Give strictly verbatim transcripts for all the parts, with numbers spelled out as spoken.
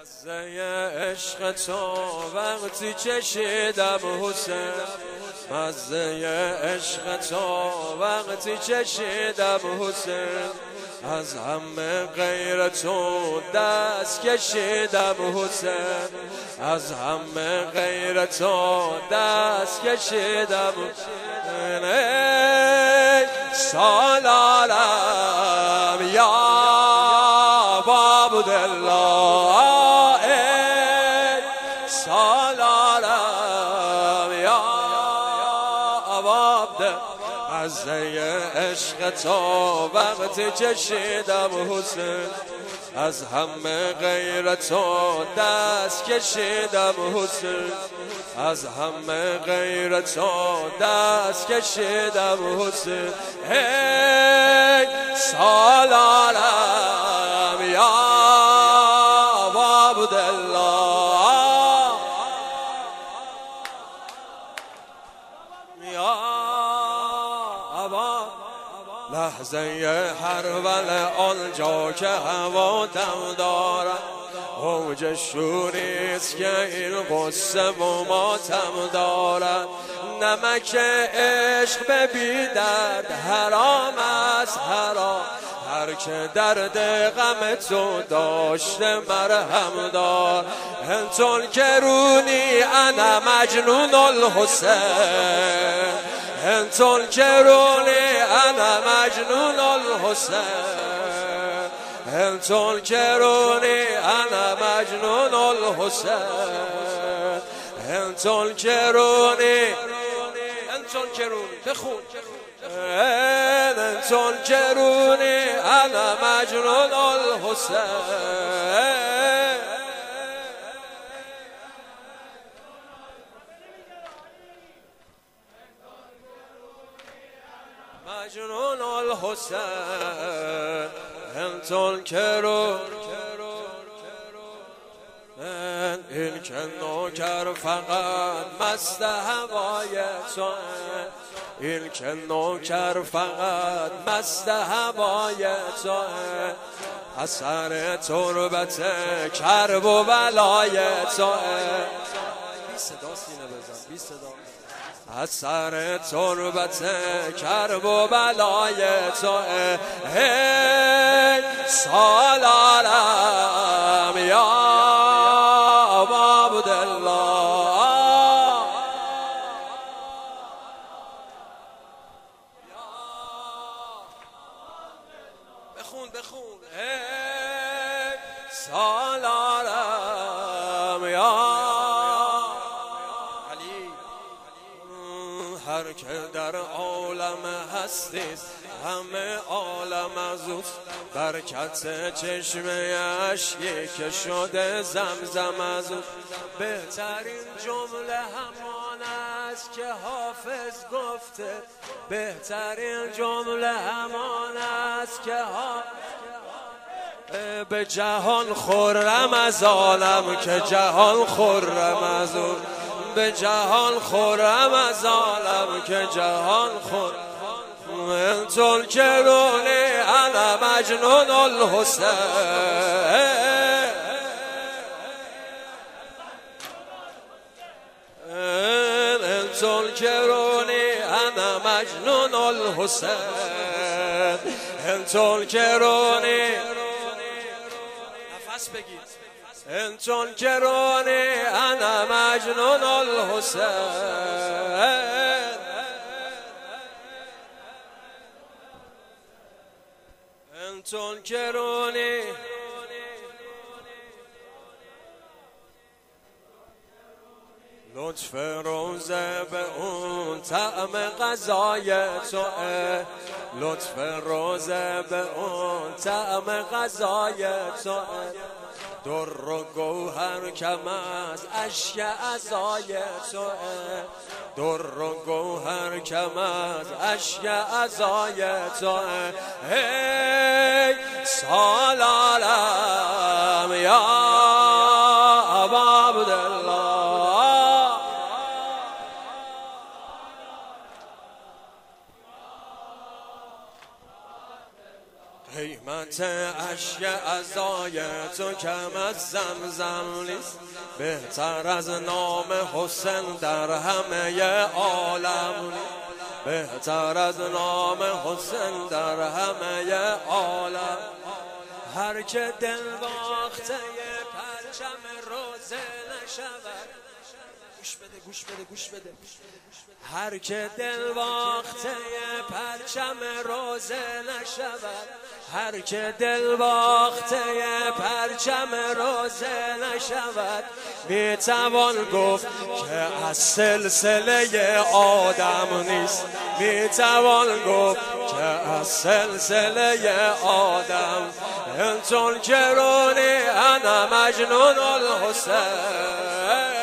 مزه عشق تو وقتی چشیدم حسین، مزه عشق تو وقتی چشیدم حسین، از همه غیر تو دست کشیدم حسین، از همه غیر تو دست کشیدم حسین. ای سالارم یا عبدالله، ای سالارم یا عبدالله، مزه عشق تو وقتی چشیدم حسین، از همه غیر تو دست کشیدم حسین، از همه غیر تو دست کشیدم حسین. ای سالارم یا عبدالله، یا عبدالله، لحظه هرول آنجا که هوا دم دارد، اوج شوریست که این غصه و ماتم دارد. نمک عشق به بی درد حرام است حرام، هر که درد غم تو داشته مرهم دار. انتون که رونی انا مجنون الحسین، انتون که رونی انا مجنون الحسین، انتون که رونی انا مجنون الحسین، انتون که رونی انتون که رونی بخون، انتون که رونی انا مجنون الحسین. مجنون الحسین، انتون که رو این که نوکر فقط مست هوای تو، این که نوکر فقط مست هوای تو، اثر تربت کرب و بلای تو. بی صدا سینه بزن، بی صدا. اثر تربت کرب و بلای تو، ای سالارم یا عبدالله، بخون بخون، ای سالارم یا هر که در عالم هستیست همه عالم از اوست، برکت چشمه اشکی که شده زمزم از اوست. بهترین جمله همان است که حافظ گفته، بهترین جمله همان است که حافظ به جهان خرم از عالم که جهان خرم از او، به جهان خرم از عالم که جهان خرم. انتون که رونی انا مجنون الحسین، انتون که رونی انا مجنون الحسین، انتون که رونی نفس بگیر، انتون که رونی انا مجنون الحسین، انتون که رونی لطف روزه به اون طعم غذای توه، لطف روزه به اون طعم غذای توه. در و گوهر کم از اشک عزای توه، در و گوهر کم از اشک عزای توه. ای سالارم یا عبدالله، قیمت اشک غذای تو کم از زمزم نیست، بهتر از نام حسین در همه عالم نیست، بهتر از نام حسین در همه عالم. هر که دل باخته پرچم روزه نشود، گوش بده گوش بده گوش بده هر که دل باخته پرچم روزه نشود، هر که دل باخته پرچم روزه نشود، میتوان گفت که از سلسله آدم نیست، میتوان گفت که از سلسله آدم. انتون کرونی انا مجنون الحسین،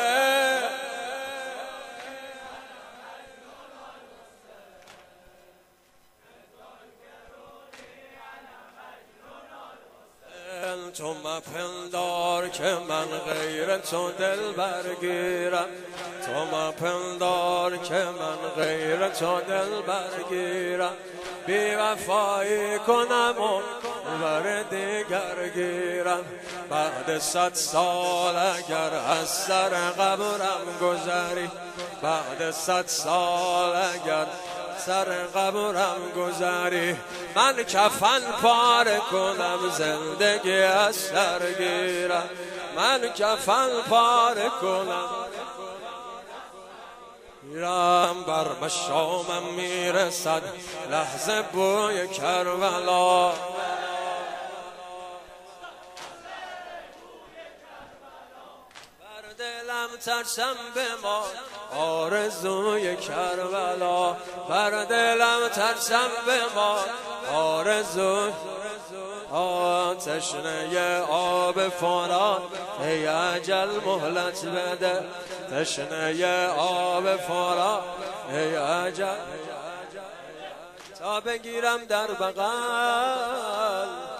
تو مپندار که من غیر تو دل برگیرم، تو مپندار که من غیر تو دل برگیرم، بی وفایی کنم و بر دیگر گیرم. بعد صد سال اگر از سر قبرم گذری، بعد صد سال اگر سر قبرم گذری، من کفن پاره کنم زندگی از سر گیرم، من کفن پاره کنم گیرم. بر مشامم میرسد لحظه بوی کربلا، دلم ترسم بمان آرزوی کربلا، بر دلم ترسم بمان آرزوی. تشنه آب فرات ای اجل مهلت بده، تشنه آب فرات ای اجل، تا بگیرم در بغل